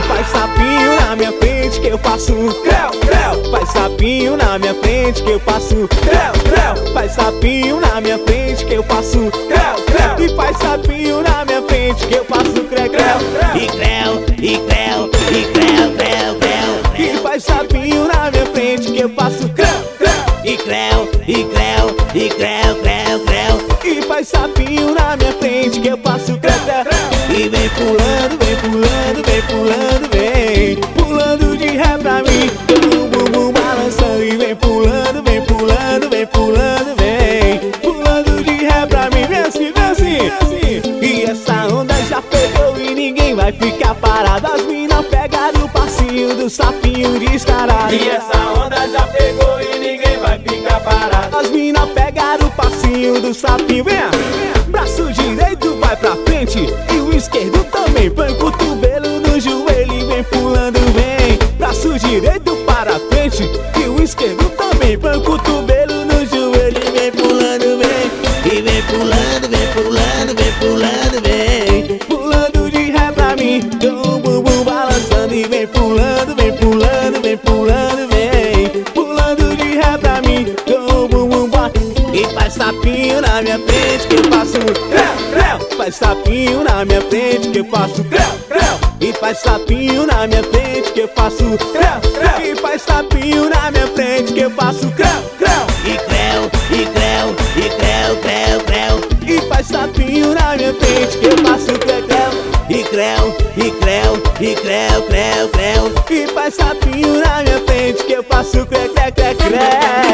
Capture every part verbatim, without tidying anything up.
faz sapinho na minha frente que eu faço creu, creu. Faz sapinho na minha frente que eu faço creu, creu. Faz sapinho na minha frente que eu faço creu, creu. E faz sapinho na minha frente que eu faço creu, creu. E creu, e creu, e creu, creu, creu. E faz sapinho na minha frente que eu faço creu, creu. E creu, e creu, e creu, creu, creu. E faz sapinho na minha frente que eu faço creu, creu. E vem pulando, vem pulando, vem pulando, vem pulando de ré pra mim, com o bumbum balançando. E vem pulando, vem pulando, vem pulando, vem pulando de ré pra mim. Vem assim, vem assim, vem assim. E essa onda já pegou e ninguém vai ficar parado. As mina pegaram o passinho do sapinho descarado. E essa onda já pegou e ninguém vai ficar parado. As mina pegaram o passinho do sapinho. Vem, braço direito vai pra frente e o esquerdo também. Põe o cotovelo no joelho e vem pulando, vem. Braço direito para frente e o esquerdo também. Põe o cotovelo no joelho e vem pulando, vem. E vem pulando, vem pulando, vem pulando, vem pulando de ré pra mim, com o bumbum balançando. E vem pulando, vem pulando, vem pulando, vem pulando de ré pra mim, com o bumbum balançando. E faz sapinho na minha frente que eu faço creu, creu. Faz sapinho na minha frente que eu faço creu, creu. E faz sapinho na minha frente que eu faço creu, creu. E faz sapinho na minha frente que eu faço creu, creu. E creu, e creu, e creu, creu, creu. E faz sapinho na minha frente que eu faço creu, creu. E creu, e creu, e creu, creu, creu. E faz sapinho na minha frente que eu faço creu, creu, creu, creu.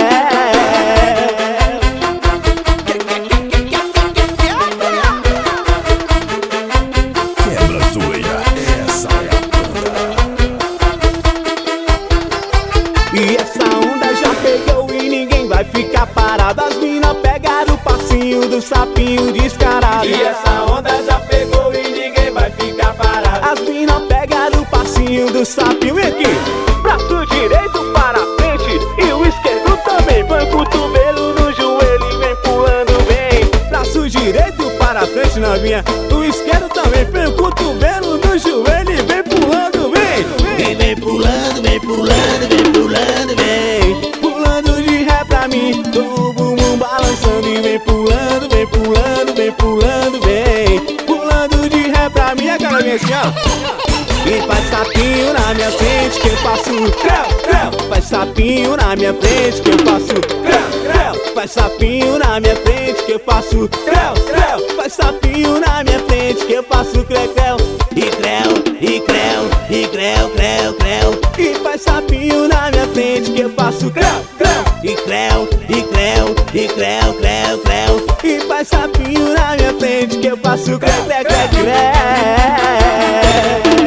E essa onda já pegou e ninguém vai ficar parado. As mina pegaram o passinho do sapinho descarado. E essa onda já pegou e ninguém vai ficar parado. As mina pegaram o passinho do sapinho. Vem aqui, braço direito para frente e o esquerdo também. Põe o cotovelo no joelho e vem pulando, vem. Braço direito para frente, novinha. O esquerdo também. Põe o cotovelo no joelho e vem pulando, vem. E vem pulando, vem pulando, vem pulando, vem pulando de ré pra mim, com o bumbum balançando. E vem pulando, vem pulando, vem pulando, vem pulando de ré pra mim. Aquela minha assim, ó. E faz sapinho na minha frente que eu faço creu, creu. Faz sapinho na minha frente que eu faço creu, creu. Faz sapinho na minha frente que eu faço creu, creu. Faz sapinho na minha frente que eu faço creu, creu. E creu, e creu, e creu, creu, creu. E faz sapinho na minha frente que eu faço creu, creu. E creu, e creu, e creu, creu, creu. E faz sapinho na minha frente que eu faço creu, creu, creu, creu.